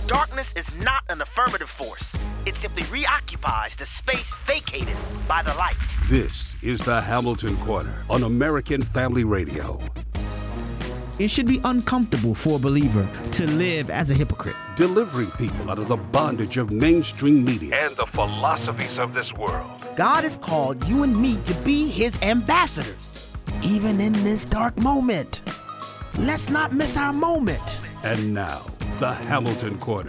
Darkness is not an affirmative force. It simply reoccupies the space vacated by the light. This is the Hamilton Corner on American Family Radio. It should be uncomfortable for a believer to live as a hypocrite. Delivering people out of the bondage of mainstream media and the philosophies of this world. God has called you and me to be his ambassadors, even in this dark moment. Let's not miss our moment. And now, the Hamilton Corner.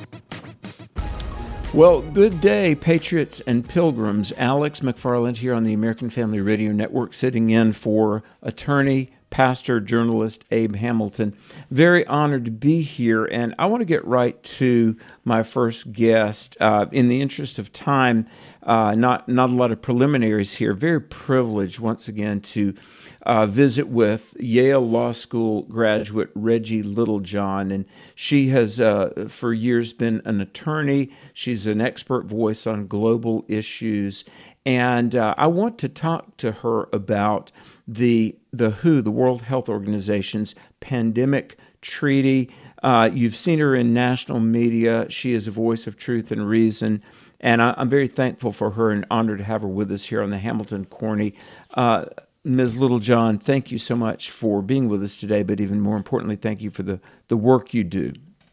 Well, good day, patriots and pilgrims. Alex McFarland here on the American Family Radio Network, sitting in for attorney, pastor, journalist Abe Hamilton. Very honored to be here, and I want to get right to my first guest. In the interest of time, not a lot of preliminaries here. Very privileged once again to visit with Yale Law School graduate Reggie Littlejohn, and she has for years been an attorney. She's an expert voice on global issues, and I want to talk to her about the WHO, the World Health Organization's pandemic treaty. You've seen her in national media. She is a voice of truth and reason, and I'm very thankful for her and honored to have her with us here on the Hamilton Corner. Ms. Littlejohn, thank you so much for being with us today, but even more importantly, thank you for the work you do.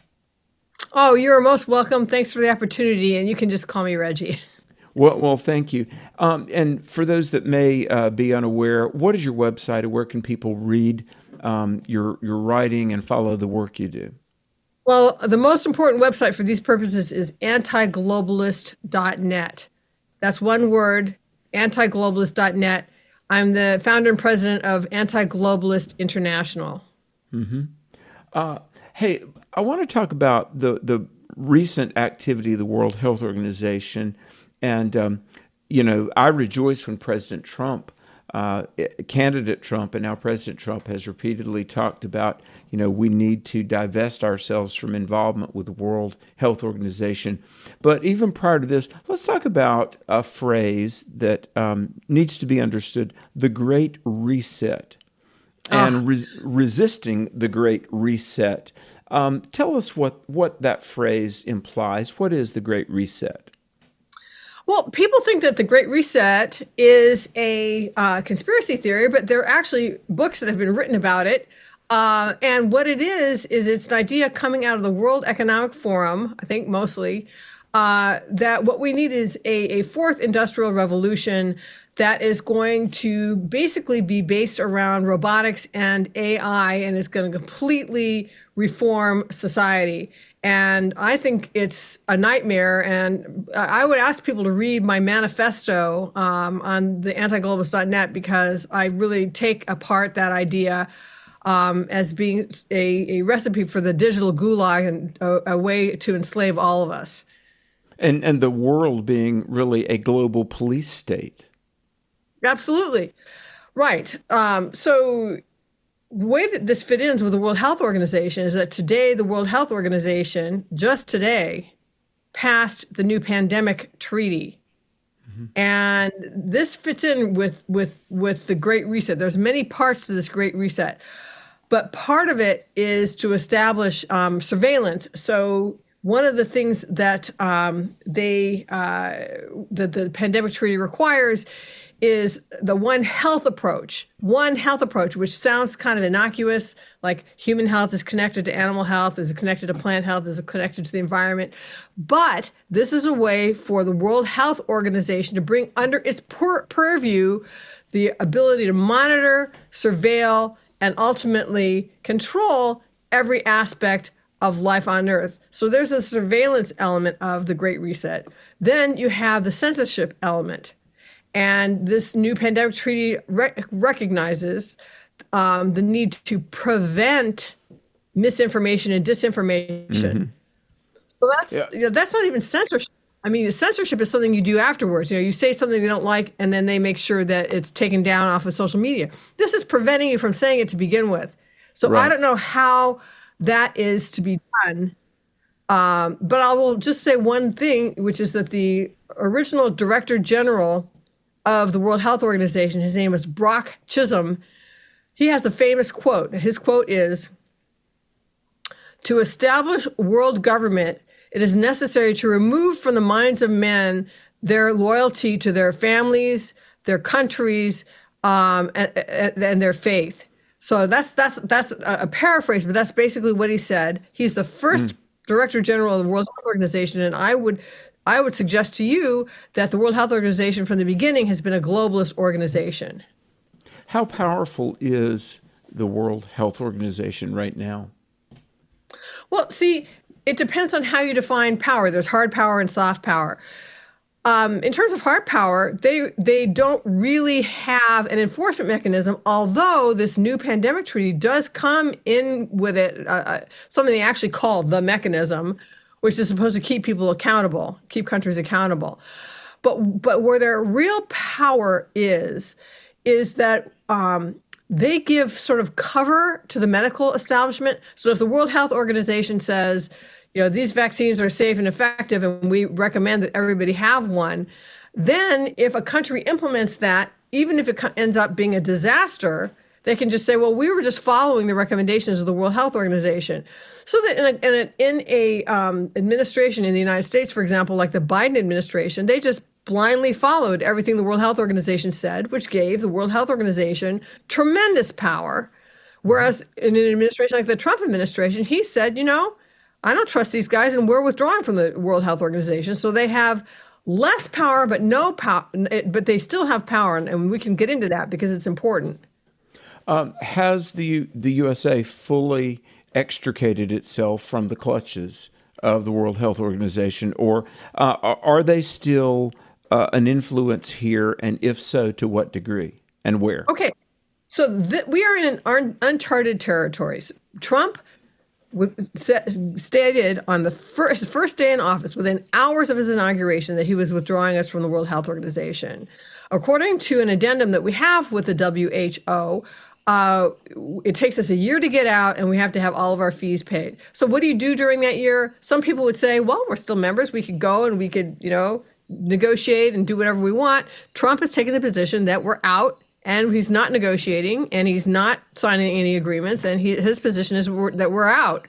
Oh, you're most welcome. Thanks for the opportunity, and you can just call me Reggie. Well, thank you. And for those that may be unaware, what is your website, and where can people read your writing and follow the work you do? Well, the most important website for these purposes is antiglobalist.net. That's one word, antiglobalist.net. I'm the founder and president of Anti-Globalist International. Mm-hmm. Hey, I want to talk about the recent activity of the World Health Organization. And, I rejoice when President Trump, candidate Trump, and now President Trump has repeatedly talked about, we need to divest ourselves from involvement with the World Health Organization. But even prior to this, let's talk about a phrase that needs to be understood, the Great Reset, and resisting the Great Reset. Tell us what that phrase implies. What is the Great Reset? Well, people think that the Great Reset is a conspiracy theory, but there are actually books that have been written about it. And what it is it's an idea coming out of the World Economic Forum, I think mostly, that what we need is a fourth industrial revolution that is going to basically be based around robotics and AI, and it's going to completely reform society. And I think it's a nightmare. And I would ask people to read my manifesto on the antiglobalist.net, because I really take apart that idea as being a recipe for the digital gulag and a way to enslave all of us. And the world being really a global police state. Absolutely. Right. So the way that this fit in with the World Health Organization is that today, the World Health Organization, just today, passed the new pandemic treaty. Mm-hmm. And this fits in with the Great Reset. There's many parts to this Great Reset, but part of it is to establish surveillance. So one of the things that the pandemic treaty requires is the One Health approach, which sounds kind of innocuous, like human health is connected to animal health, is connected to plant health, is connected to the environment. But this is a way for the World Health Organization to bring under its purview the ability to monitor, surveil, and ultimately control every aspect of life on Earth. So there's a surveillance element of the Great Reset. Then you have the censorship element. And this new pandemic treaty recognizes the need to prevent misinformation and disinformation. Mm-hmm. So that's not even censorship. I mean, the censorship is something you do afterwards. You say something they don't like, and then they make sure that it's taken down off of social media. This is preventing you from saying it to begin with. So right. I don't know how that is to be done. But I will just say one thing, which is that the original Director General of the World Health Organization, his name is Brock Chisholm. He has a famous quote. His quote is, To establish world government, it is necessary to remove from the minds of men their loyalty to their families, their countries, and their faith. So that's a paraphrase, but that's basically what he said. He's the first Director General of the World Health Organization, and I would suggest to you that the World Health Organization from the beginning has been a globalist organization. How powerful is the World Health Organization right now? Well, see, it depends on how you define power. There's hard power and soft power. In terms of hard power, they don't really have an enforcement mechanism, although this new pandemic treaty does come in with it, something they actually call the mechanism, which is supposed to keep people accountable, keep countries accountable. But where their real power is that they give sort of cover to the medical establishment. So if the World Health Organization says, these vaccines are safe and effective, and we recommend that everybody have one, then if a country implements that, even if it ends up being a disaster, they can just say, well, we were just following the recommendations of the World Health Organization. So that in a administration in the United States, for example, like the Biden administration, they just blindly followed everything the World Health Organization said, which gave the World Health Organization tremendous power. Whereas in an administration like the Trump administration, he said, I don't trust these guys, and we're withdrawing from the World Health Organization. So they have less power, but no power, but they still have power, and we can get into that because it's important. Has the USA fully extricated itself from the clutches of the World Health Organization, or are they still an influence here, and if so, to what degree and where? Okay, so we are in uncharted territories. Trump stated on the first day in office, within hours of his inauguration, that he was withdrawing us from the World Health Organization. According to an addendum that we have with the WHO, it takes us a year to get out, and we have to have all of our fees paid. So what do you do during that year? Some people would say, well, we're still members. We could go and we could, negotiate and do whatever we want. Trump has taken the position that we're out, and he's not negotiating, and he's not signing any agreements, and his position is that we're out.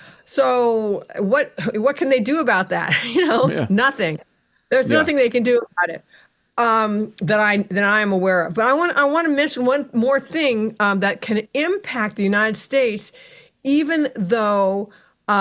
So what can they do about that? Nothing. There's nothing they can do about it that I am aware of. But I want to mention one more thing that can impact the United States, even though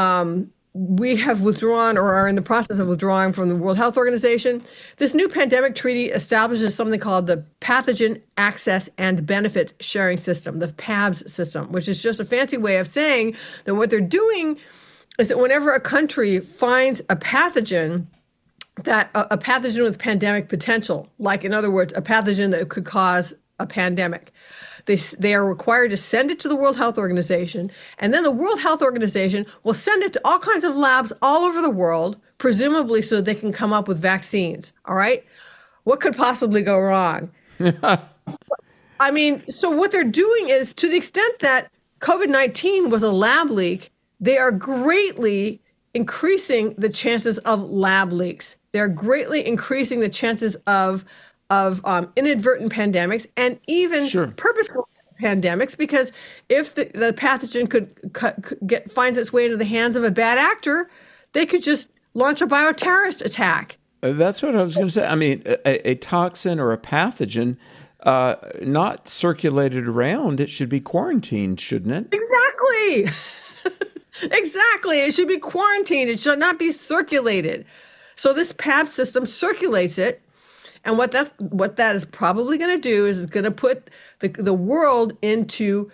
we have withdrawn or are in the process of withdrawing from the World Health Organization. This new pandemic treaty establishes something called the Pathogen Access and Benefit Sharing System, the PABS system, which is just a fancy way of saying that what they're doing is that whenever a country finds a pathogen, that a pathogen with pandemic potential, like in other words, a pathogen that could cause a pandemic, they are required to send it to the World Health Organization, and then the World Health Organization will send it to all kinds of labs all over the world, presumably so they can come up with vaccines. All right? What could possibly go wrong? I mean, so what they're doing is, to the extent that COVID-19 was a lab leak, they are greatly increasing the chances of lab leaks. They're greatly increasing the chances of inadvertent pandemics and even purposeful pandemics, because if the pathogen finds its way into the hands of a bad actor, they could just launch a bioterrorist attack. That's what I was going to say. I mean, a toxin or a pathogen not circulated around, it should be quarantined, shouldn't it? Exactly. Exactly. It should be quarantined. It should not be circulated. So this PAB system circulates it. And what that is probably going to do is it's going to put the world into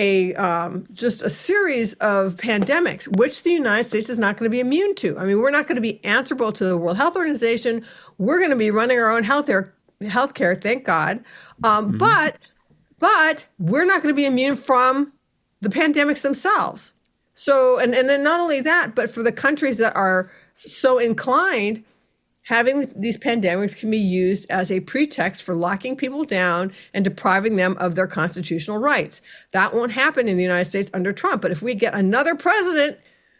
just a series of pandemics, which the United States is not going to be immune to. I mean, we're not going to be answerable to the World Health Organization. We're going to be running our own healthcare, thank God. But we're not going to be immune from the pandemics themselves. So, and then not only that, but for the countries that are so inclined, having these pandemics can be used as a pretext for locking people down and depriving them of their constitutional rights. That won't happen in the United States under Trump. But if we get another president,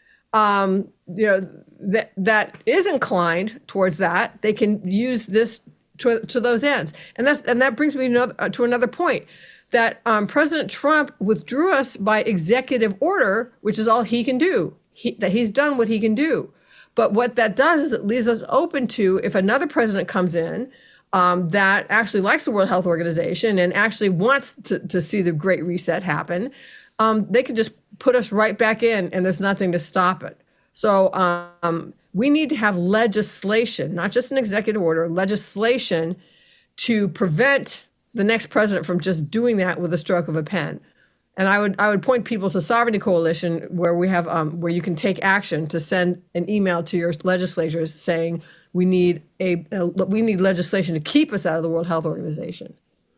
that is inclined towards that, they can use this to those ends. And that brings me to another point, that President Trump withdrew us by executive order, which is all he can do. that he's done what he can do. But what that does is it leaves us open to, if another president comes in that actually likes the World Health Organization and actually wants to see the Great Reset happen, they can just put us right back in, and there's nothing to stop it. So we need to have legislation, not just an executive order, legislation to prevent the next president from just doing that with a stroke of a pen. And I would point people to Sovereignty Coalition, where we have where you can take action to send an email to your legislators saying we need legislation to keep us out of the World Health Organization.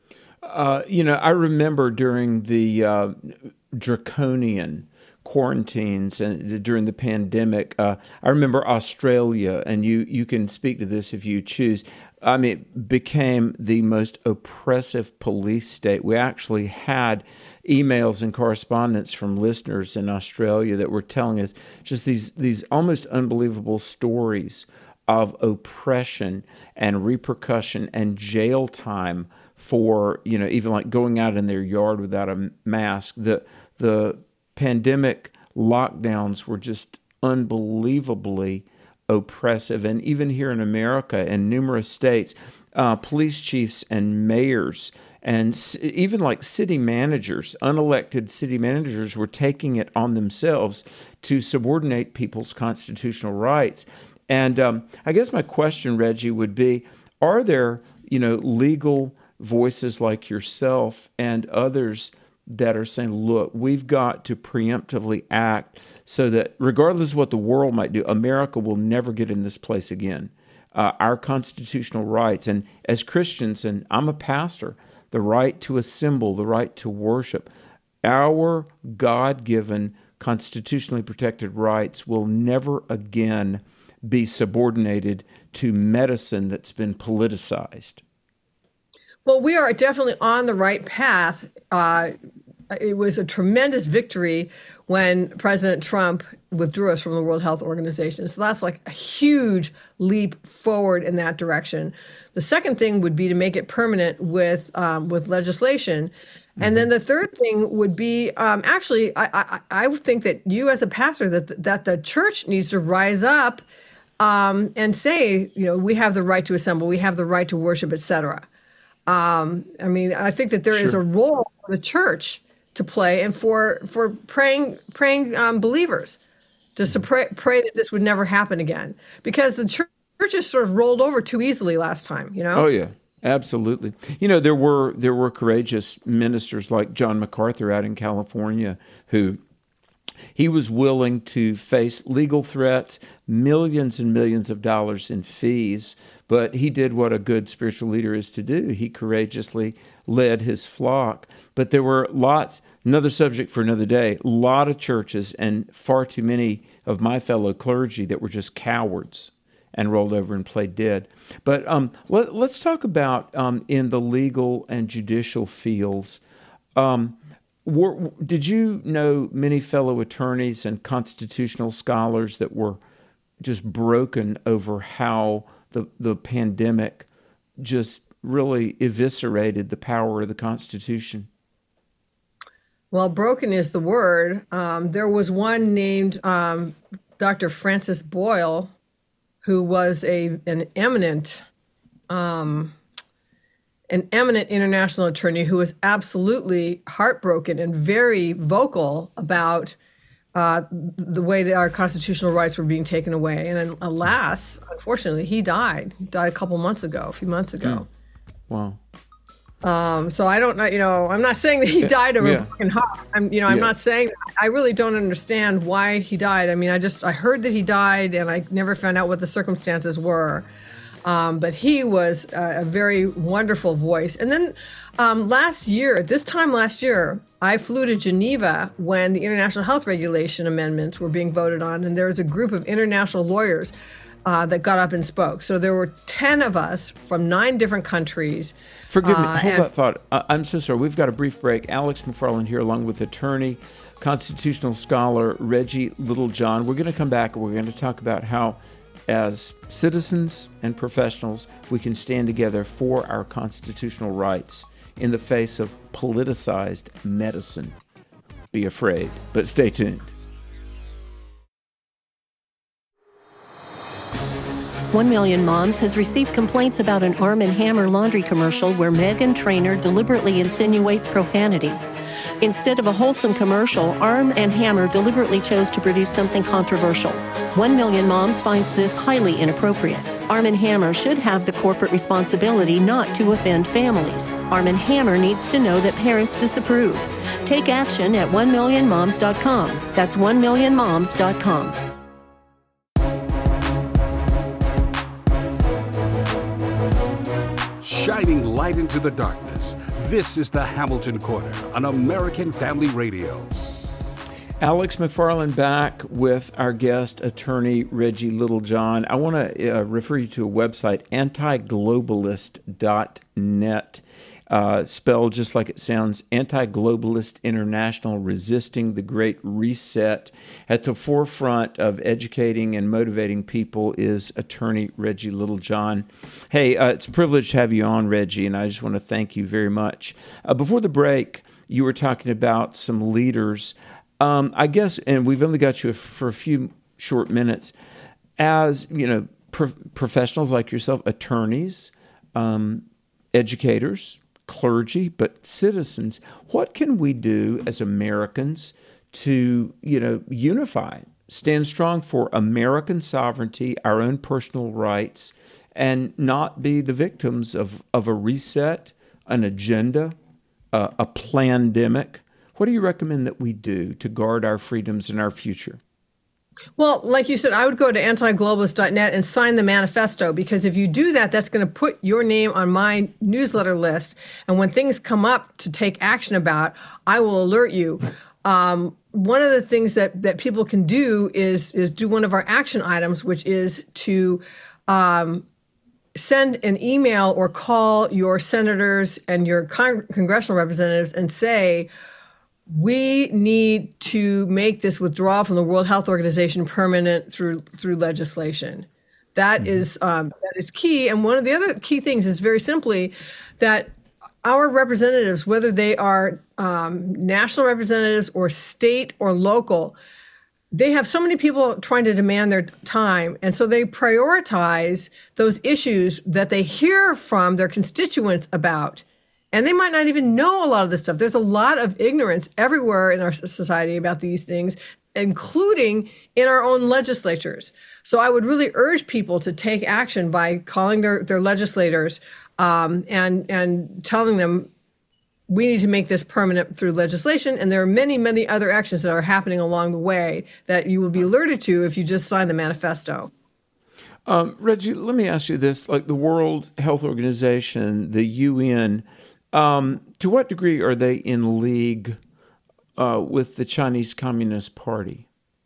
I remember during the draconian quarantines and during the pandemic, I remember Australia, and you can speak to this if you choose. I mean, it became the most oppressive police state. We actually had emails and correspondence from listeners in Australia that were telling us just these almost unbelievable stories of oppression and repercussion and jail time for, even like going out in their yard without a mask. The pandemic lockdowns were just unbelievably oppressive. And even here in America, in numerous states, police chiefs and mayors and even like city managers, unelected city managers, were taking it on themselves to subordinate people's constitutional rights. And I guess my question, Reggie, would be, are there, legal voices like yourself and others that are saying, look, we've got to preemptively act so that regardless of what the world might do, America will never get in this place again. Our constitutional rights, and as Christians, and I'm a pastor, the right to assemble, the right to worship, our God-given, constitutionally protected rights will never again be subordinated to medicine that's been politicized. Well, we are definitely on the right path. It was a tremendous victory when President Trump withdrew us from the World Health Organization. So that's like a huge leap forward in that direction. The second thing would be to make it permanent with legislation. And then the third thing would be, actually, I would think that you as a pastor, that the church needs to rise up and say, we have the right to assemble, we have the right to worship, etc. I think that there is a role for the church to play, and for praying believers, just to pray that this would never happen again, because the church just sort of rolled over too easily last time. Oh yeah, absolutely. There were courageous ministers like John MacArthur out in California who. He was willing to face legal threats, millions and millions of dollars in fees, but he did what a good spiritual leader is to do. He courageously led his flock. But there were lots, another subject for another day, a lot of churches and far too many of my fellow clergy that were just cowards and rolled over and played dead. But let's talk about in the legal and judicial fields. Did you know many fellow attorneys and constitutional scholars that were just broken over how the pandemic just really eviscerated the power of the Constitution? Well, broken is the word. There was one named Dr. Francis Boyle, who was an eminent international attorney who was absolutely heartbroken and very vocal about the way that our constitutional rights were being taken away. And alas, unfortunately, he died. He died a few months ago. Wow. So I don't know, I'm not saying that he died of a broken heart. I'm not saying that. I really don't understand why he died. I heard that he died, and I never found out what the circumstances were. But he was a very wonderful voice. And then this time last year, I flew to Geneva when the International Health Regulation amendments were being voted on, and there was a group of international lawyers that got up and spoke. So there were 10 of us from 9 different countries. Forgive me, hold that thought. I'm so sorry. We've got a brief break. Alex McFarland here, along with attorney, constitutional scholar Reggie Littlejohn. We're going to come back and we're going to talk about how, as citizens and professionals, we can stand together for our constitutional rights in the face of politicized medicine. Be afraid, but stay tuned. 1 Million Moms has received complaints about an Arm & Hammer laundry commercial where Meghan Trainor deliberately insinuates profanity. Instead of a wholesome commercial, Arm & Hammer deliberately chose to produce something controversial. 1 Million Moms finds this highly inappropriate. Arm & Hammer should have the corporate responsibility not to offend families. Arm & Hammer needs to know that parents disapprove. Take action at 1millionmoms.com. That's 1millionmoms.com. Shining light into the darkness. This is the Hamilton Corner on American Family Radio. Alex McFarland back with our guest, attorney Reggie Littlejohn. I want to refer you to a website, antiglobalist.net, spelled just like it sounds, Anti-Globalist International, resisting the Great Reset. At the forefront of educating and motivating people is attorney Reggie Littlejohn. Hey, it's a privilege to have you on, Reggie, and I just want to thank you very much. Before the break, you were talking about some leaders. I guess, and we've only got you for a few short minutes, as professionals like yourself, attorneys, educators, clergy, but citizens, what can we do as Americans to, unify, stand strong for American sovereignty, our own personal rights, and not be the victims of a reset, an agenda, a plandemic? What do you recommend that we do to guard our freedoms and our future? Well, like you said, I would go to antiglobalist.net and sign the manifesto, because if you do that, that's going to put your name on my newsletter list. And when things come up to take action about, I will alert you. One of the things that people can do is do one of our action items, which is to send an email or call your senators and your congressional representatives and say, we need to make this withdrawal from the World Health Organization permanent through legislation. That is key. And one of the other key things is very simply that our representatives, whether they are national representatives or state or local, they have so many people trying to demand their time. And so they prioritize those issues that they hear from their constituents about. And they might not even know a lot of this stuff. There's a lot of ignorance everywhere in our society about these things, including in our own legislatures. So I would really urge people to take action by calling their legislators and telling them, we need to make this permanent through legislation. And there are many, many other actions that are happening along the way that you will be alerted to if you just sign the manifesto. Reggie, let me ask you this, like the World Health Organization, the UN, to what degree are they in league with the Chinese Communist Party?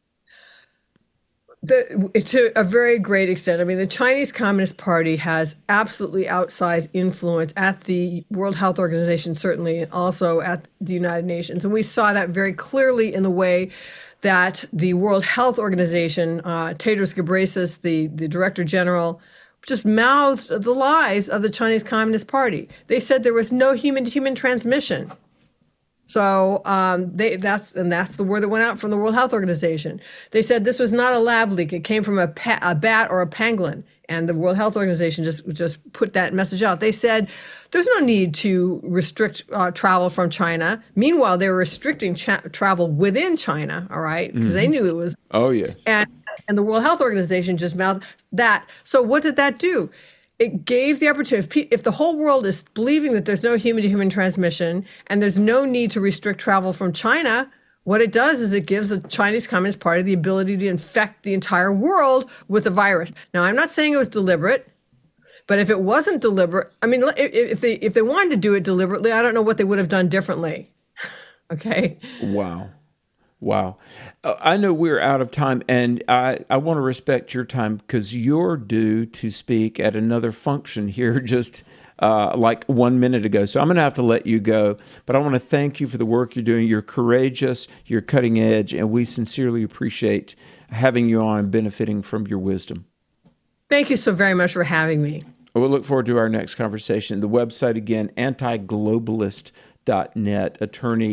To a very great extent. I mean, the Chinese Communist Party has absolutely outsized influence at the World Health Organization, certainly, and also at the United Nations. And we saw that very clearly in the way that the World Health Organization, Tedros Ghebreyesus, the Director General, just mouthed the lies of the Chinese Communist Party. They said there was no human-to-human transmission. So that's the word that went out from the World Health Organization. They said this was not a lab leak; it came from a bat or a pangolin. And the World Health Organization just put that message out. They said there's no need to restrict travel from China. Meanwhile, they were restricting travel within China. All right, because they knew it was. Oh yes. And the World Health Organization just mouthed that. So what did that do? It gave the opportunity, if the whole world is believing that there's no human-to-human transmission and there's no need to restrict travel from China, what it does is it gives the Chinese Communist Party the ability to infect the entire world with the virus. Now, I'm not saying it was deliberate, but if it wasn't deliberate, I mean, if they wanted to do it deliberately, I don't know what they would have done differently. Okay? Wow. I know we're out of time, and I want to respect your time because you're due to speak at another function here just like 1 minute ago. So I'm going to have to let you go. But I want to thank you for the work you're doing. You're courageous, you're cutting edge, and we sincerely appreciate having you on and benefiting from your wisdom. Thank you so very much for having me. We'll look forward to our next conversation. The website again, antiglobalist.net. Attorney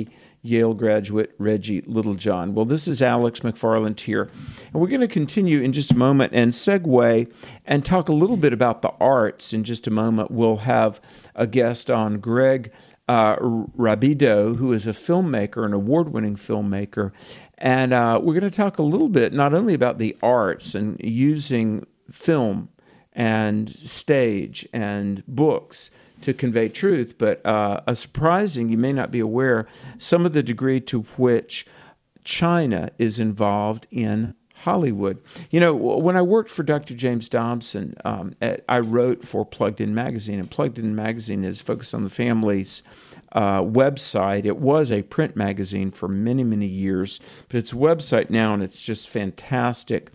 Yale graduate Reggie Littlejohn. Well, this is Alex McFarland here, and we're going to continue in just a moment and segue and talk a little bit about the arts in just a moment. We'll have a guest on, Greg Rabideau, who is a filmmaker, an award-winning filmmaker, and we're going to talk a little bit not only about the arts and using film and stage and books to convey truth, but a surprising, you may not be aware, some of the degree to which China is involved in Hollywood. You know, when I worked for Dr. James Dobson, I wrote for Plugged In Magazine, and Plugged In Magazine is focused on the family's website. It was a print magazine for many, many years, but it's a website now, and it's just fantastic.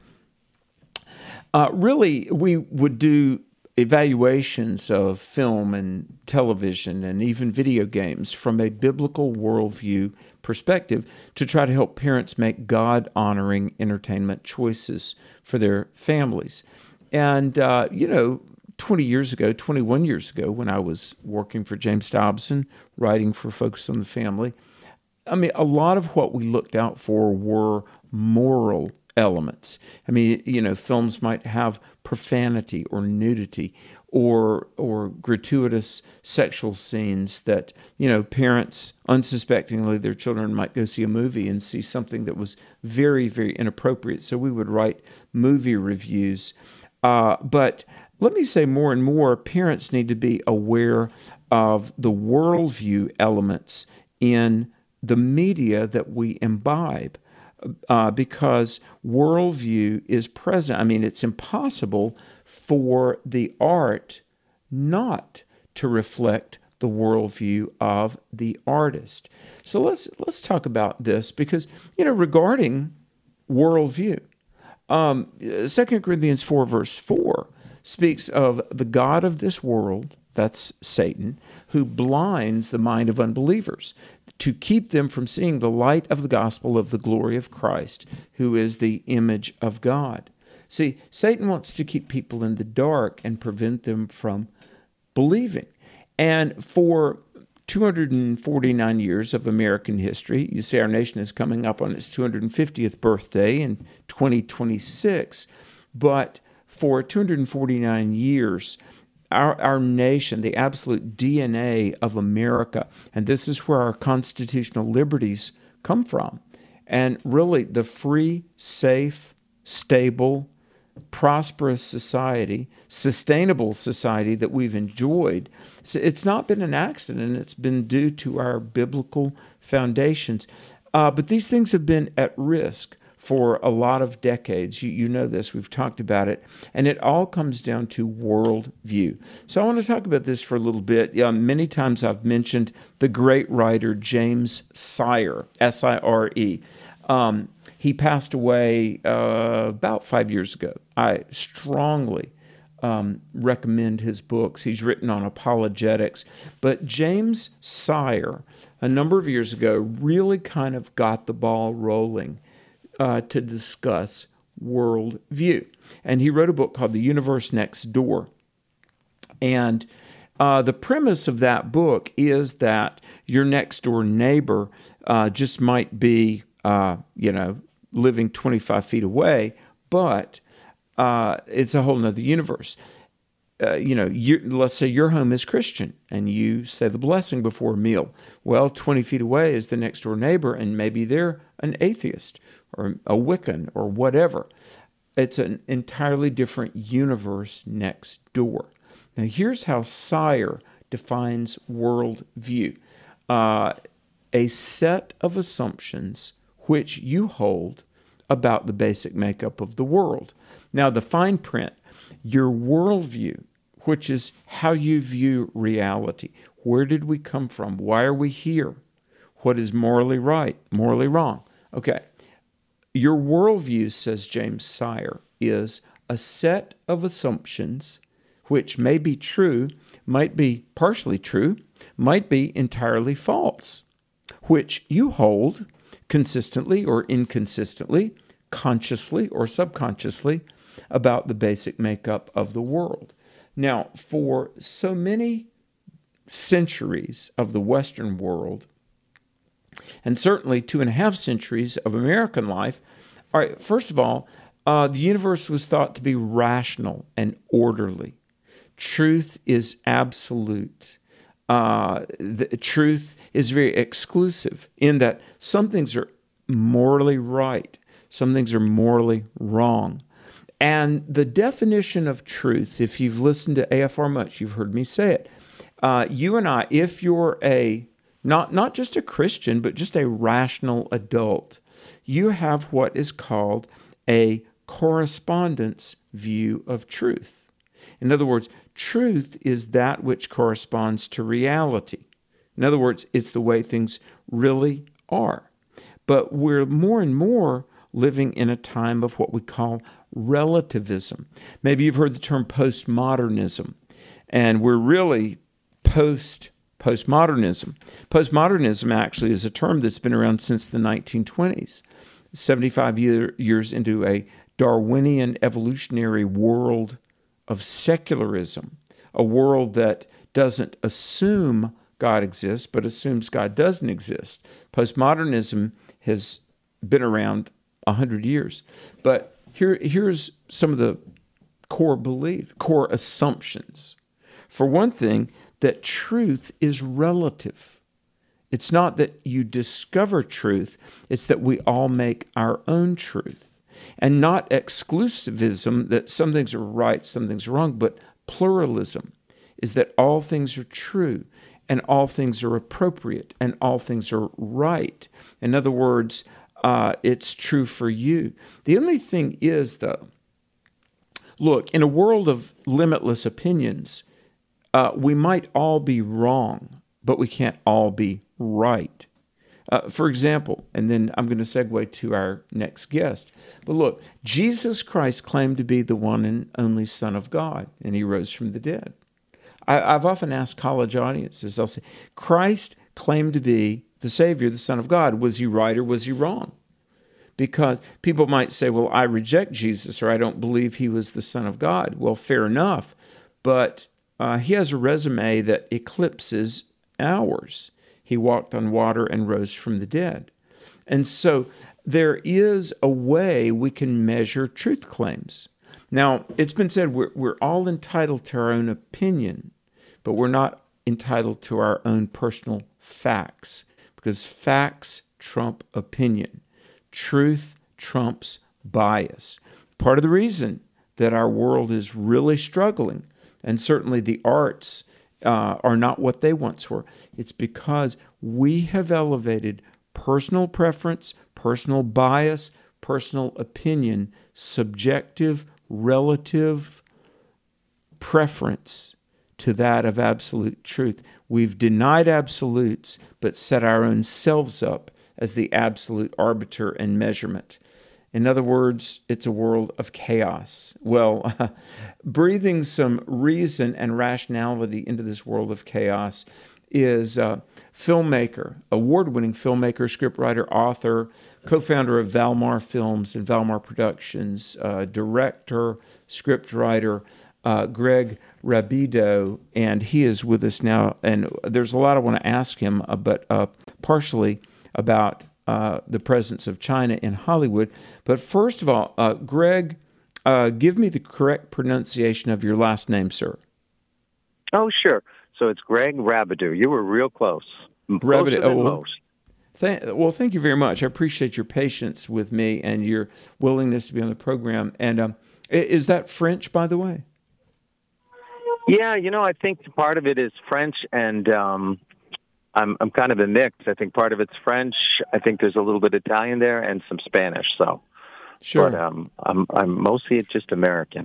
Really, we would do evaluations of film and television and even video games from a biblical worldview perspective to try to help parents make God-honoring entertainment choices for their families. And, 21 years ago, when I was working for James Dobson, writing for Focus on the Family, I mean, a lot of what we looked out for were moral elements. I mean, films might have profanity or nudity or gratuitous sexual scenes that, parents, unsuspectingly, their children might go see a movie and see something that was very, very inappropriate. So we would write movie reviews. But let me say more and more, parents need to be aware of the worldview elements in the media that we imbibe. Because worldview is present. I mean, it's impossible for the art not to reflect the worldview of the artist. So let's talk about this because, regarding worldview, 2 Corinthians 4, verse 4 speaks of the God of this world, that's Satan, who blinds the mind of unbelievers to keep them from seeing the light of the gospel of the glory of Christ, who is the image of God. See, Satan wants to keep people in the dark and prevent them from believing. And for 249 years of American history, you see our nation is coming up on its 250th birthday in 2026, but for 249 years, our nation, the absolute DNA of America, and this is where our constitutional liberties come from. And really, the free, safe, stable, prosperous society, sustainable society that we've enjoyed, it's not been an accident. It's been due to our biblical foundations. But these things have been at risk for a lot of decades. You know this, we've talked about it, and it all comes down to worldview. So I want to talk about this for a little bit. Many times I've mentioned the great writer James Sire, S-I-R-E. He passed away about 5 years ago. I strongly recommend his books. He's written on apologetics. But James Sire, a number of years ago, really kind of got the ball rolling to discuss worldview. And he wrote a book called The Universe Next Door. And the premise of that book is that your next door neighbor just might be, living 25 feet away, but it's a whole nother universe. Let's say your home is Christian and you say the blessing before a meal. Well, 20 feet away is the next door neighbor, and maybe they're an atheist or a Wiccan or whatever. It's an entirely different universe next door. Now, here's how Sire defines worldview. A set of assumptions which you hold about the basic makeup of the world. Now, the fine print, your worldview, which is how you view reality. Where did we come from? Why are we here? What is morally right, morally wrong? Okay. Your worldview, says James Sire, is a set of assumptions which may be true, might be partially true, might be entirely false, which you hold consistently or inconsistently, consciously or subconsciously, about the basic makeup of the world. Now, for so many centuries of the Western world, And certainly 2.5 centuries of American life. All right, first of all, the universe was thought to be rational and orderly. Truth is absolute. The truth is very exclusive in that some things are morally right, some things are morally wrong. And the definition of truth, if you've listened to AFR much, you've heard me say it. You and I, if you're not just a Christian, but just a rational adult, you have what is called a correspondence view of truth. In other words, truth is that which corresponds to reality. In other words, it's the way things really are. But we're more and more living in a time of what we call relativism. Maybe you've heard the term postmodernism, and we're really postmodernism. Postmodernism actually is a term that's been around since the 1920s, 75 years into a Darwinian evolutionary world of secularism, a world that doesn't assume God exists, but assumes God doesn't exist. Postmodernism has been around 100 years. But here's some of the core assumptions. For one thing, that truth is relative. It's not that you discover truth, it's that we all make our own truth. And not exclusivism, that some things are right, some things are wrong, but pluralism is that all things are true and all things are appropriate and all things are right. In other words, it's true for you. The only thing is, though, look, in a world of limitless opinions, we might all be wrong, but we can't all be right. For example, and then I'm going to segue to our next guest. But look, Jesus Christ claimed to be the one and only Son of God, and he rose from the dead. I've often asked college audiences, I'll say, Christ claimed to be the Savior, the Son of God. Was he right or was he wrong? Because people might say, well, I reject Jesus, or I don't believe he was the Son of God. Well, fair enough, but he has a resume that eclipses ours. He walked on water and rose from the dead. And so there is a way we can measure truth claims. Now, it's been said we're all entitled to our own opinion, but we're not entitled to our own personal facts, because facts trump opinion. Truth trumps bias. Part of the reason that our world is really struggling, and certainly the arts are not what they once were, it's because we have elevated personal preference, personal bias, personal opinion, subjective, relative preference to that of absolute truth. We've denied absolutes, but set our own selves up as the absolute arbiter and measurement. In other words, it's a world of chaos. Well, breathing some reason and rationality into this world of chaos is filmmaker, award-winning filmmaker, scriptwriter, author, co-founder of Valmar Films and Valmar Productions, director, scriptwriter, Greg Rabideau, and he is with us now. And there's a lot I want to ask him, but partially about the presence of China in Hollywood. But first of all, Greg, give me the correct pronunciation of your last name, sir. Oh, sure. So it's Greg Rabideau. You were real close. Rabideau. Closer than most. Well, thank you very much. I appreciate your patience with me and your willingness to be on the program. And is that French, by the way? Yeah, I think part of it is French, and I'm kind of a mix. I think part of it's French. I think there's a little bit Italian there and some Spanish. So, sure. But I'm mostly just American.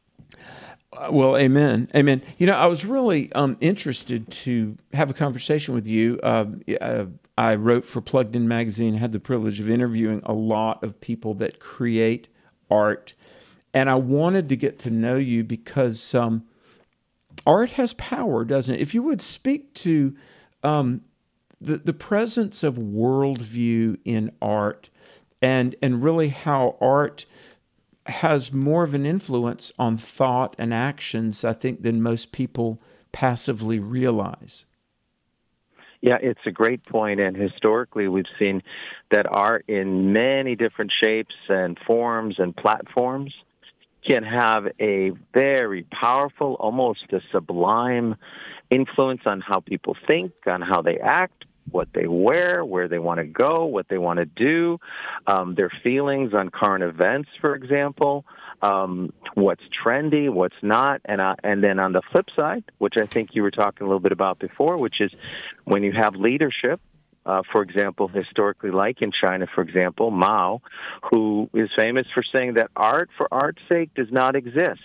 Well, amen. Amen. I was really interested to have a conversation with you. I wrote for Plugged In Magazine, had the privilege of interviewing a lot of people that create art. And I wanted to get to know you because art has power, doesn't it? If you would speak to the presence of worldview in art and really how art has more of an influence on thought and actions, I think, than most people passively realize. Yeah, it's a great point, and historically we've seen that art in many different shapes and forms and platforms can have a very powerful, almost a sublime influence on how people think, on how they act, what they wear, where they want to go, what they want to do, their feelings on current events, for example, what's trendy, what's not. And then on the flip side, which I think you were talking a little bit about before, which is when you have leadership, for example, historically, like in China, for example, Mao, who is famous for saying that art for art's sake does not exist.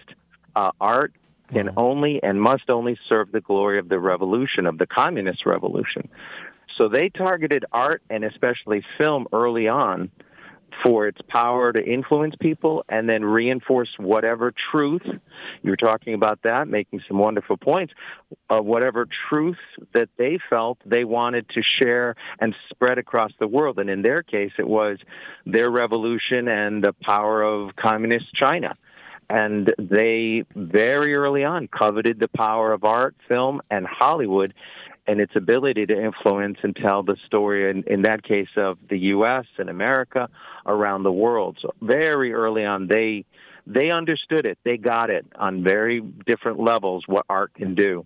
Art can only and must only serve the glory of the revolution, of the communist revolution. So they targeted art and especially film early on for its power to influence people and then reinforce whatever truth, you were talking about that, making some wonderful points, whatever truth that they felt they wanted to share and spread across the world. And in their case, it was their revolution and the power of communist China. And they very early on coveted the power of art, film, and Hollywood and its ability to influence and tell the story, in that case, of the U.S. and America around the world. So very early on, they understood it. They got it on very different levels, what art can do.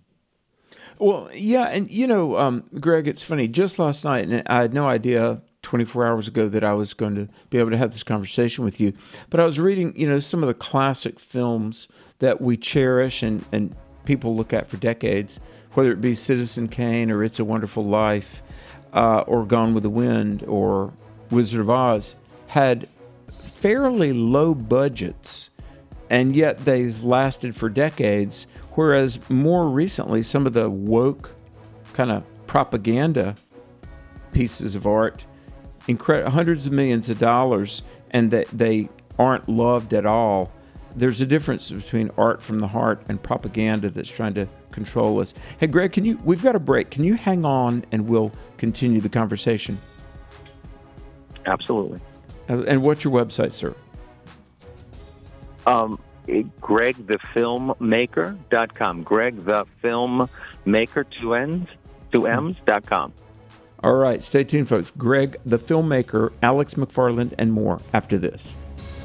Well, yeah, and, Greg, it's funny. Just last night, and I had no idea 24 hours ago that I was going to be able to have this conversation with you, but I was reading, some of the classic films that we cherish and people look at for decades, whether it be Citizen Kane or It's a Wonderful Life or Gone with the Wind or Wizard of Oz, had fairly low budgets, and yet they've lasted for decades, whereas more recently, some of the woke kind of propaganda pieces of art, hundreds of millions of dollars, and that they aren't loved at all. There's a difference between art from the heart and propaganda that's trying to control us. Hey, Greg, we've got a break. Can you hang on and we'll continue the conversation? Absolutely. And what's your website, sir? GregTheFilmmaker.com. GregTheFilmmaker, 2 M's.com. All right, stay tuned, folks. Greg, the filmmaker, Alex McFarland, and more after this.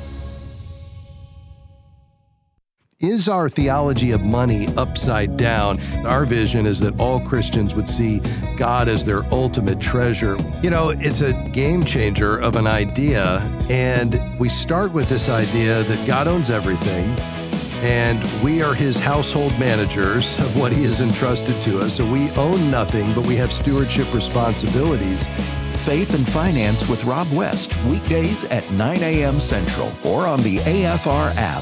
Is our theology of money upside down? Our vision is that all Christians would see God as their ultimate treasure. It's a game changer of an idea, and we start with this idea that God owns everything, and we are His household managers of what He has entrusted to us. So we own nothing, but we have stewardship responsibilities. Faith and Finance with Rob West, weekdays at 9 a.m. Central or on the AFR app.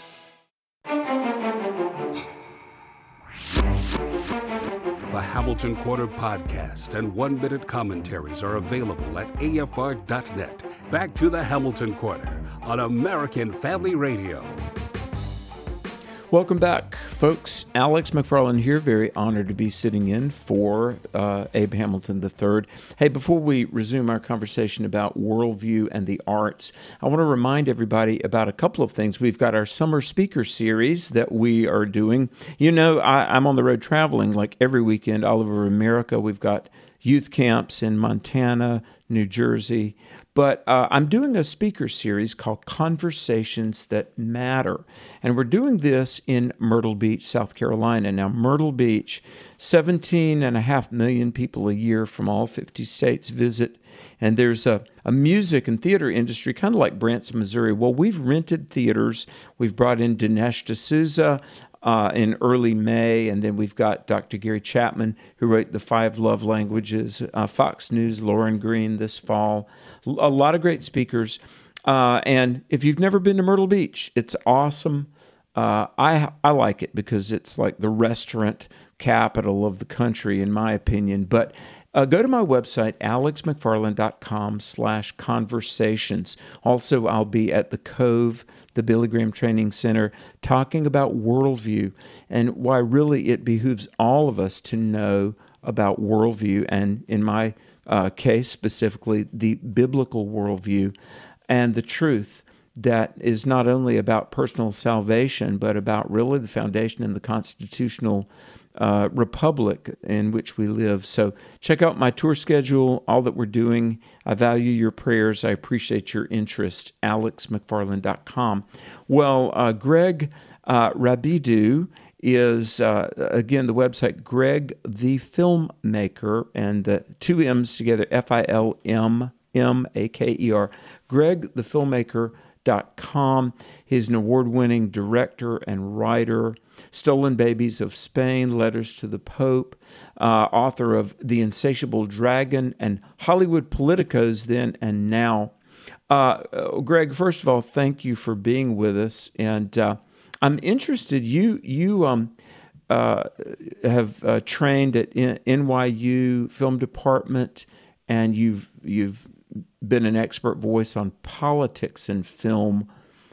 The Hamilton Quarter podcast and 1-minute commentaries are available at afr.net. Back to the Hamilton Quarter on American Family Radio. Welcome back, folks. Alex McFarland here. Very honored to be sitting in for Abe Hamilton III. Hey, before we resume our conversation about worldview and the arts, I want to remind everybody about a couple of things. We've got our summer speaker series that we are doing. I'm on the road traveling like every weekend all over America. We've got youth camps in Montana, New Jersey. But I'm doing a speaker series called Conversations That Matter. And we're doing this in Myrtle Beach, South Carolina. Now, Myrtle Beach, 17.5 million people a year from all 50 states visit. And there's a music and theater industry, kind of like Branson, Missouri. Well, we've rented theaters. We've brought in Dinesh D'Souza in early May, and then we've got Dr. Gary Chapman, who wrote The 5 Love Languages, Fox News, Lauren Green this fall. A lot of great speakers. And if you've never been to Myrtle Beach, it's awesome. I like it because it's like the restaurant capital of the country, in my opinion. But go to my website, alexmcfarland.com/conversations. Also, I'll be at the Cove, the Billy Graham Training Center, talking about worldview and why really it behooves all of us to know about worldview, and in my case specifically, the biblical worldview and the truth that is not only about personal salvation, but about really the foundation and the constitutional republic in which we live. So check out my tour schedule, all that we're doing. I value your prayers. I appreciate your interest. AlexMcFarland.com. Well, Greg Rabideau is, again, the website, Greg the Filmmaker, and the two M's together, FILMMAKER, GregTheFilmmaker.com. He's an award-winning director and writer, Stolen Babies of Spain, Letters to the Pope, author of The Insatiable Dragon and Hollywood Politicos Then and Now. Greg, first of all, thank you for being with us. And I'm interested, you have trained at NYU Film Department, and you've been an expert voice on politics and film.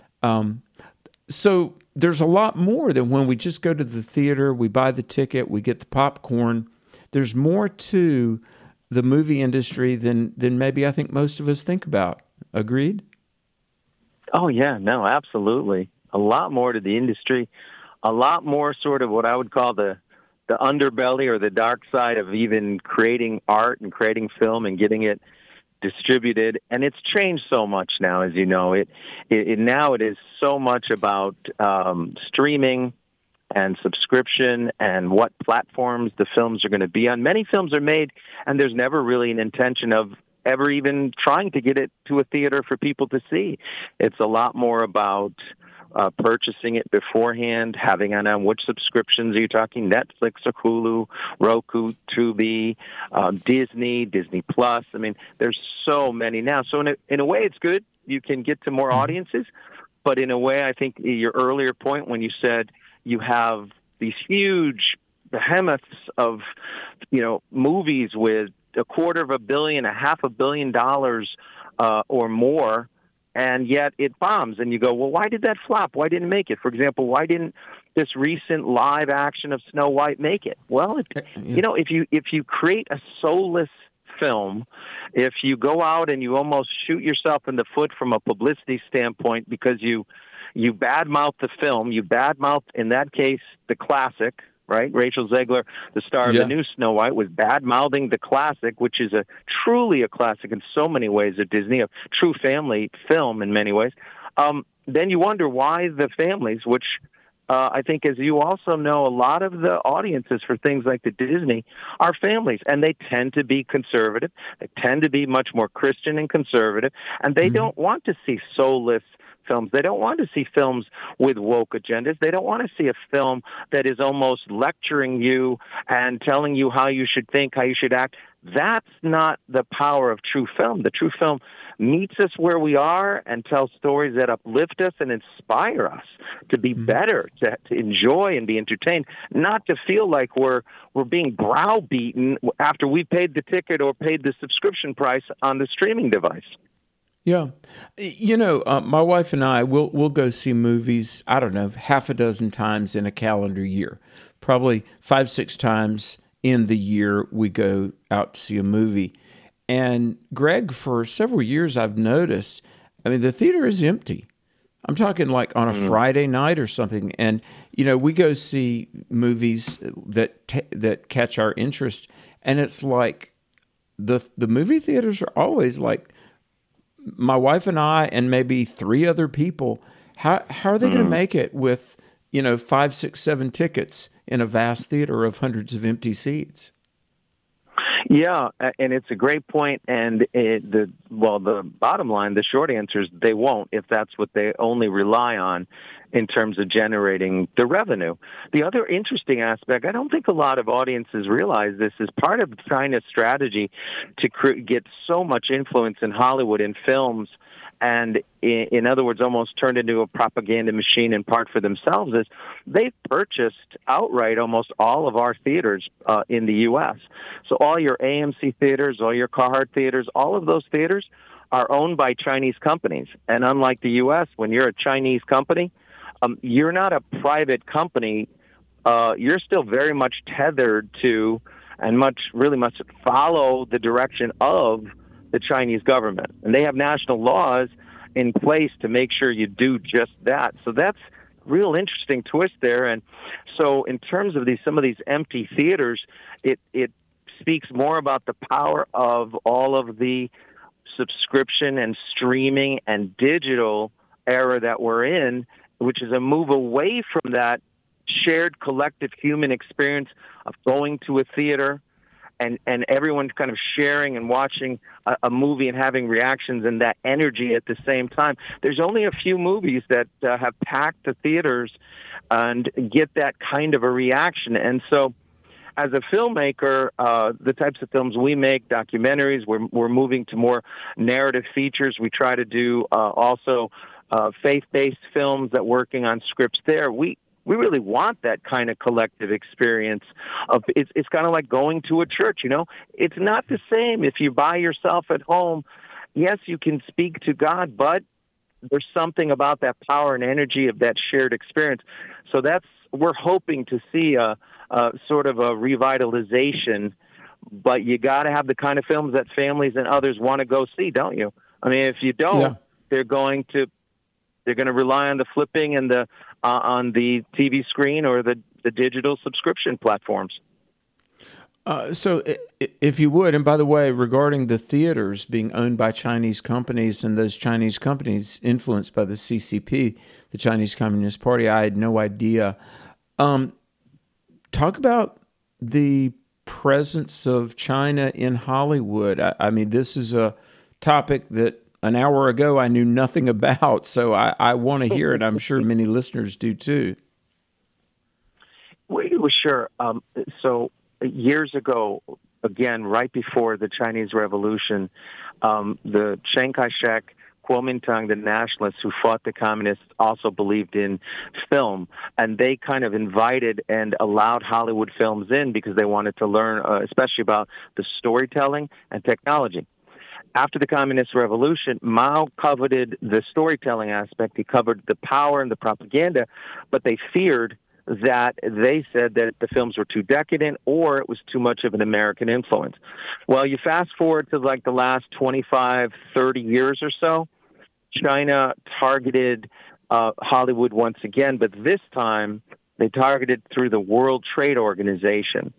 So there's a lot more than when we just go to the theater, we buy the ticket, we get the popcorn. There's more to the movie industry than maybe I think most of us think about. Agreed? Oh, yeah, no, absolutely. A lot more to the industry, a lot more sort of what I would call the underbelly or the dark side of even creating art and creating film and getting it distributed. And it's changed so much now, as you know. It now it is so much about streaming and subscription and what platforms the films are going to be on. Many films are made, and there's never really an intention of ever even trying to get it to a theater for people to see. It's a lot more about purchasing it beforehand, having on which subscriptions are you talking, Netflix or Hulu, Roku, Tubi, Disney Plus. I mean, there's so many now. So in a way, it's good. You can get to more audiences. But in a way, I think your earlier point when you said you have these huge behemoths of, movies with $250 million, $500 million or more, and yet it bombs. And you go, well, why did that flop? Why didn't it make it? For example, why didn't this recent live action of Snow White make it? Well, if you create a soulless film, if you go out and you almost shoot yourself in the foot from a publicity standpoint because you badmouth the film, you badmouth, in that case, the classic, right? Rachel Zegler, the star of the new Snow White, was bad-mouthing the classic, which is truly a classic in so many ways of Disney, a true family film in many ways. Then you wonder why the families, which I think, as you also know, a lot of the audiences for things like the Disney are families, and they tend to be conservative. They tend to be much more Christian and conservative, and they don't want to see soulless films. They don't want to see films with woke agendas. They don't want to see a film that is almost lecturing you and telling you how you should think, how you should act. That's not the power of true film. The true film meets us where we are and tells stories that uplift us and inspire us to be better, to enjoy and be entertained, not to feel like we're being browbeaten after we paid the ticket or paid the subscription price on the streaming device. Yeah. My wife and I, we'll go see movies, I don't know, half a dozen times in a calendar year. Probably 5-6 times in the year we go out to see a movie. And Greg, for several years I've noticed, the theater is empty. I'm talking like on a Friday night or something. And, we go see movies that catch our interest. And it's like the movie theaters are always like, my wife and I and maybe 3 other people, how are they going to make it with, 5, 6, 7 tickets in a vast theater of hundreds of empty seats? Yeah, and it's a great point. And the bottom line, the short answer is they won't, if that's what they only rely on in terms of generating the revenue. The other interesting aspect, I don't think a lot of audiences realize this, is part of China's strategy to get so much influence in Hollywood in films, and in other words, almost turned into a propaganda machine in part for themselves, is they've purchased outright almost all of our theaters in the U.S. So all your AMC theaters, all your Carhartt theaters, all of those theaters are owned by Chinese companies. And unlike the U.S., when you're a Chinese company, you're not a private company. You're still very much tethered to and really must follow the direction of the Chinese government. And they have national laws in place to make sure you do just that. So that's real interesting twist there. And so in terms of some of these empty theaters, it speaks more about the power of all of the subscription and streaming and digital era that we're in, which is a move away from that shared collective human experience of going to a theater and everyone kind of sharing and watching a movie and having reactions and that energy at the same time. There's only a few movies that have packed the theaters and get that kind of a reaction. And so as a filmmaker, the types of films we make, documentaries, we're moving to more narrative features. We try to do also faith-based films that working on scripts there. We really want that kind of collective experience. It's kind of like going to a church, you know. It's not the same if you're by yourself at home. Yes, you can speak to God, but there's something about that power and energy of that shared experience. So we're hoping to see a sort of a revitalization, but you got to have the kind of films that families and others want to go see, don't you? I mean, if you don't, they're going to rely on the flipping and on the TV screen or the digital subscription platforms. So if you would, and by the way, regarding the theaters being owned by Chinese companies and those Chinese companies influenced by the CCP, the Chinese Communist Party, I had no idea. Talk about the presence of China in Hollywood. I mean, this is a topic that an hour ago I knew nothing about, so I want to hear it. I'm sure many listeners do too. Well, sure. So years ago, again, right before the Chinese Revolution, the Chiang Kai-shek, Kuomintang, the nationalists who fought the communists, also believed in film, and they kind of invited and allowed Hollywood films in because they wanted to learn, especially about the storytelling and technology. After the Communist Revolution, Mao coveted the storytelling aspect. He covered the power and the propaganda, but they feared that they said that the films were too decadent or it was too much of an American influence. Well, you fast forward to like the last 25, 30 years or so, China targeted Hollywood once again, but this time they targeted through the World Trade Organization.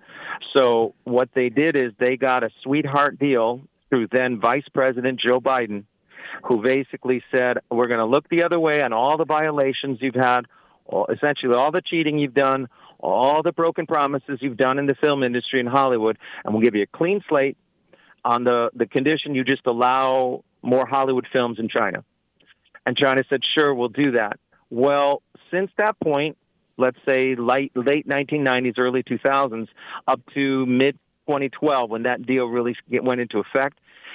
So what they did is they got a sweetheart deal through then Vice President Joe Biden, who basically said, we're going to look the other way on all the violations you've had, essentially all the cheating you've done, all the broken promises you've done in the film industry in Hollywood, and we'll give you a clean slate on the condition you just allow more Hollywood films in China. And China said, sure, we'll do that. Well, since that point, let's say late 1990s, early 2000s, up to mid-2012, when that deal really went into effect,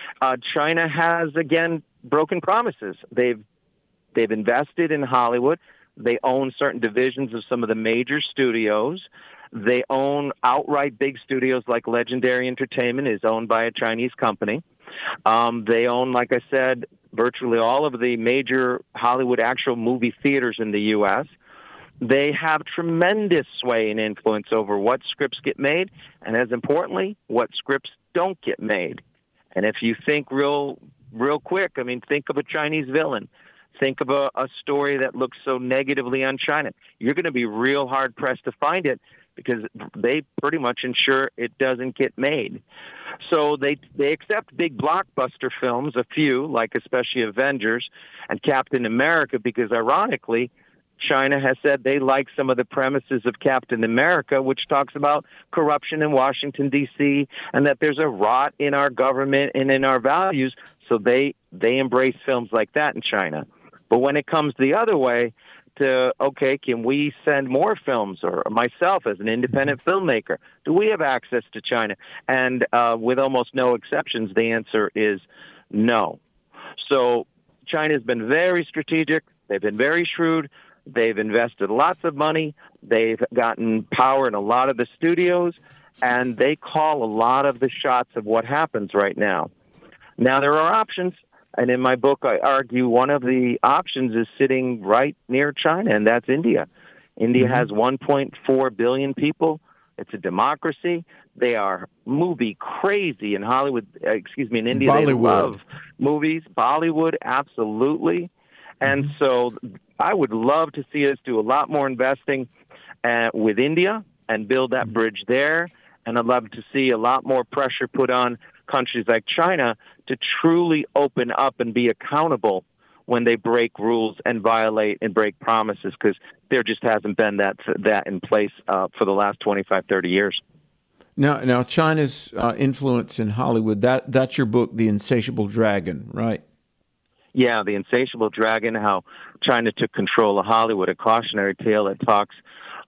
China has, again, broken promises. They've invested in Hollywood. They own certain divisions of some of the major studios. They own outright big studios like Legendary Entertainment is owned by a Chinese company. They own, like I said, virtually all of the major Hollywood actual movie theaters in the U.S. They have tremendous sway and influence over what scripts get made, and as importantly, what scripts don't get made. And if you think real quick, I mean, think of a Chinese villain. Think of a story that looks so negatively on China. You're going to be real hard-pressed to find it because they pretty much ensure it doesn't get made. So they accept big blockbuster films, a few, like especially Avengers and Captain America, because ironically, China has said they like some of the premises of Captain America, which talks about corruption in Washington, D.C., and that there's a rot in our government and in our values. So they embrace films like that in China. But when it comes the other way to, okay, can we send more films, or myself as an independent filmmaker, do we have access to China? And with almost no exceptions, the answer is no. So China's been very strategic. They've been very shrewd. They've invested lots of money. They've gotten power in a lot of the studios, and they call a lot of the shots of what happens right now. Now, there are options. And in my book, I argue one of the options is sitting right near China, and that's India. India has 1.4 billion people. It's a democracy. They are movie crazy in Hollywood. In India, Bollywood. They love movies. Bollywood, absolutely. And so I would love to see us do a lot more investing with India and build that bridge there. And I'd love to see a lot more pressure put on countries like China to truly open up and be accountable when they break rules and violate and break promises, because there just hasn't been that in place for the last 25, 30 years. Now China's influence in Hollywood, that's your book, The Insatiable Dragon, right? Yeah, The Insatiable Dragon, how China took control of Hollywood, a cautionary tale that talks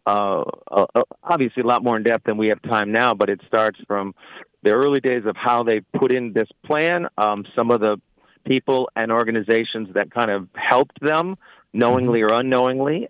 obviously a lot more in depth than we have time now, but it starts from the early days of how they put in this plan, some of the people and organizations that kind of helped them, knowingly or unknowingly,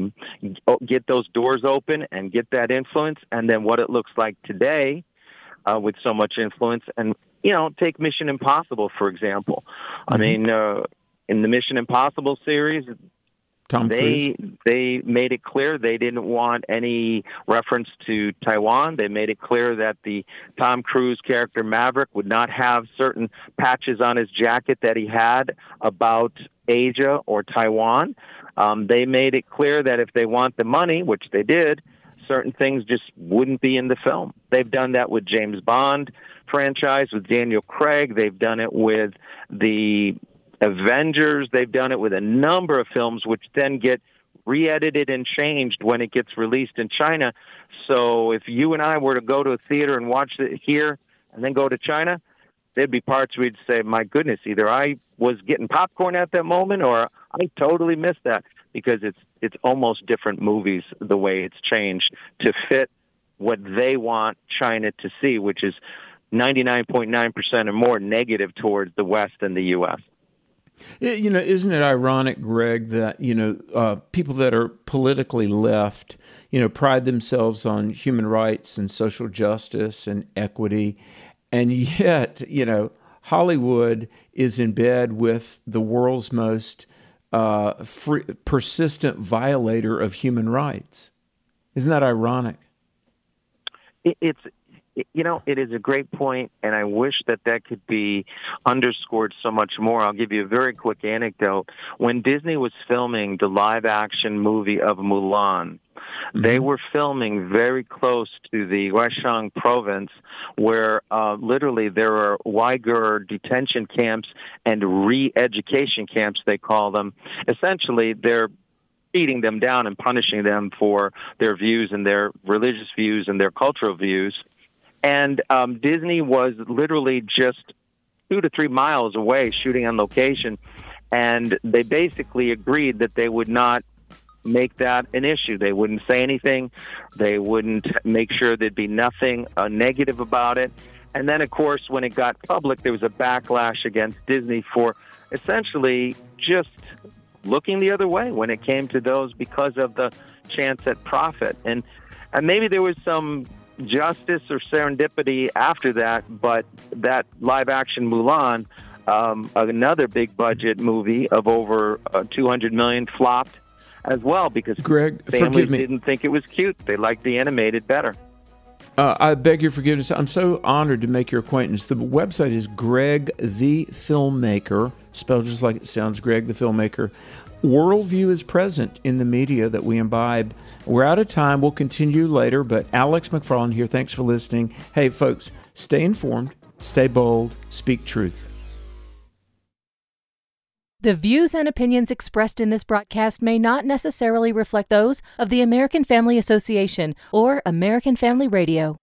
get those doors open and get that influence, and then what it looks like today with so much influence. And, take Mission Impossible, for example. I mean, in the Mission Impossible series, Tom Cruise. They made it clear they didn't want any reference to Taiwan. They made it clear that the Tom Cruise character Maverick would not have certain patches on his jacket that he had about Asia or Taiwan. They made it clear that if they want the money, which they did, certain things just wouldn't be in the film. They've done that with James Bond franchise, with Daniel Craig. They've done it with the Avengers. They've done it with a number of films, which then get re-edited and changed when it gets released in China. So if you and I were to go to a theater and watch it here and then go to China, there'd be parts we'd say, my goodness, either I was getting popcorn at that moment or I totally missed that, because it's almost different movies the way it's changed to fit what they want China to see, which is 99.9% or more negative towards the West and the U.S. Isn't it ironic, Greg, that, people that are politically left, pride themselves on human rights and social justice and equity, and yet, Hollywood is in bed with the world's most persistent violator of human rights. Isn't that ironic? It is a great point, and I wish that could be underscored so much more. I'll give you a very quick anecdote. When Disney was filming the live-action movie of Mulan, they were filming very close to the Guangxi province, where literally there are Uyghur detention camps and re-education camps, they call them. Essentially, they're beating them down and punishing them for their views and their religious views and their cultural views. And Disney was literally just 2 to 3 miles away shooting on location, and they basically agreed that they would not make that an issue. They wouldn't say anything. They wouldn't make sure there'd be nothing negative about it. And then, of course, when it got public, there was a backlash against Disney for essentially just looking the other way when it came to those because of the chance at profit. And maybe there was some justice or serendipity after that, but that live-action Mulan, another big-budget movie of over $200 million, flopped as well because Greg, families didn't think it was cute. They liked the animated better. I beg your forgiveness. I'm so honored to make your acquaintance. The website is Greg the Filmmaker, spelled just like it sounds, Greg the Filmmaker. Worldview is present in the media that we imbibe. We're out of time. We'll continue later, but Alex McFarland here. Thanks for listening. Hey, folks, stay informed, stay bold, speak truth. The views and opinions expressed in this broadcast may not necessarily reflect those of the American Family Association or American Family Radio.